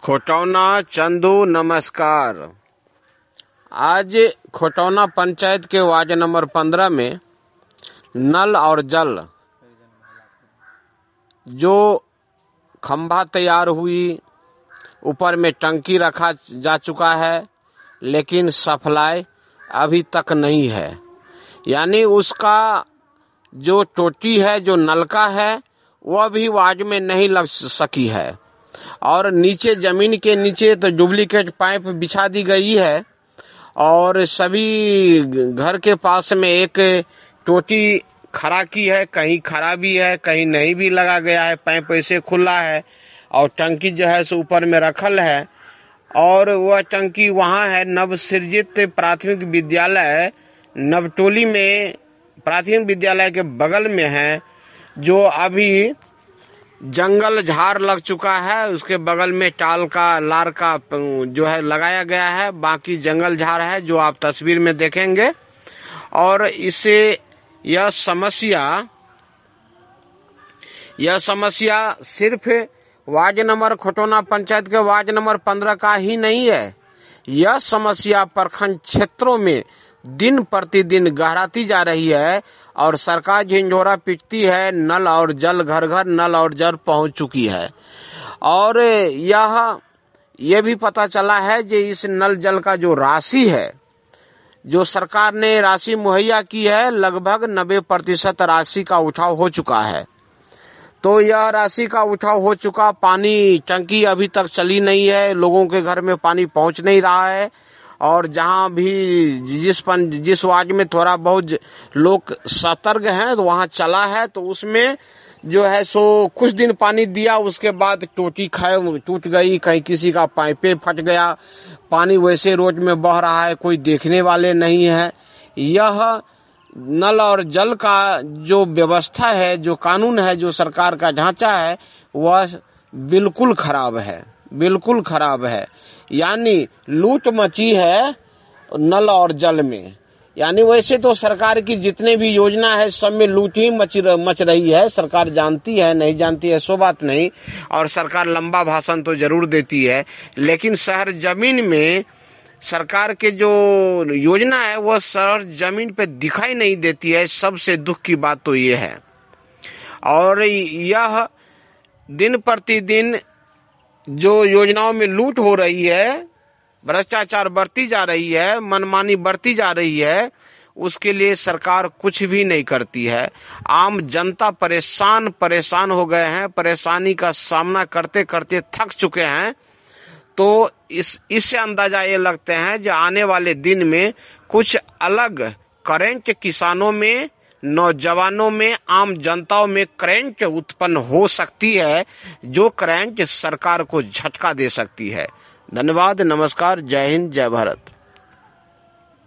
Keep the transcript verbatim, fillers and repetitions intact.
खोटौना चंदू नमस्कार। आज खोटौना पंचायत के वार्ड नंबर पंद्रह में नल और जल जो खंभा तैयार हुई, ऊपर में टंकी रखा जा चुका है, लेकिन सप्लाई अभी तक नहीं है। यानी उसका जो टोटी है, जो नलका है, वह भी वार्ड में नहीं लग सकी है। और नीचे जमीन के नीचे तो डुप्लीकेट पाइप बिछा दी गई है और सभी घर के पास में एक टोटी खड़ा की है, कहीं खड़ा भी है, कहीं नहीं भी लगा गया है, पाइप ऐसे खुला है और टंकी जो है सो ऊपर में रखल है। और वह टंकी वहाँ है नवसृजित प्राथमिक विद्यालय नवटोली में, प्राथमिक विद्यालय के बगल में है, जो अभी जंगल झाड़ लग चुका है। उसके बगल में टाल का लार का जो है लगाया गया है, बाकी जंगल झाड़ है जो आप तस्वीर में देखेंगे। और इससे यह समस्या यह समस्या सिर्फ वार्ड नंबर खोटौना पंचायत के वार्ड नंबर पंद्रह का ही नहीं है। यह समस्या प्रखंड क्षेत्रों में दिन प्रतिदिन गहराती जा रही है और सरकार झिंझोरा पीटती है। नल और जल, घर घर नल और जल पहुंच चुकी है। और यह ये भी पता चला है कि इस नल जल का जो राशि है, जो सरकार ने राशि मुहैया की है, लगभग नब्बे प्रतिशत राशि का उठाव हो चुका है। तो यह राशि का उठाव हो चुका, पानी टंकी अभी तक चली नहीं है, लोगों के घर में पानी पहुंच नहीं रहा है। और जहां भी जिस पन जिस वार्ड में थोड़ा बहुत लोग सतर्क हैं तो वहां चला है, तो उसमें जो है सो कुछ दिन पानी दिया, उसके बाद टोटी खाए टूट गई, कहीं किसी का पाइपे फट गया, पानी वैसे रोड में बह रहा है, कोई देखने वाले नहीं है। यह नल और जल का जो व्यवस्था है, जो कानून है, जो सरकार का ढांचा है, वह बिल्कुल खराब है, बिल्कुल खराब है। यानी लूट मची है नल और जल में। यानी वैसे तो सरकार की जितने भी योजना है सब में लूट ही मच मच रही है। सरकार जानती है, नहीं जानती है सो बात नहीं, और सरकार लंबा भाषण तो जरूर देती है, लेकिन शहर जमीन में सरकार के जो योजना है वह शहर जमीन पे दिखाई नहीं देती है। सबसे दुख की बात तो ये है। और यह दिन प्रतिदिन जो योजनाओं में लूट हो रही है, भ्रष्टाचार बढ़ती जा रही है, मनमानी बढ़ती जा रही है, उसके लिए सरकार कुछ भी नहीं करती है। आम जनता परेशान परेशान हो गए हैं, परेशानी का सामना करते करते थक चुके हैं। तो इस इससे अंदाजा ये लगते हैं कि आने वाले दिन में कुछ अलग करंट किसानों में, नौजवानों में, आम जनताओं में करंट उत्पन्न हो सकती है, जो करंट सरकार को झटका दे सकती है। धन्यवाद, नमस्कार, जय हिंद, जय भारत।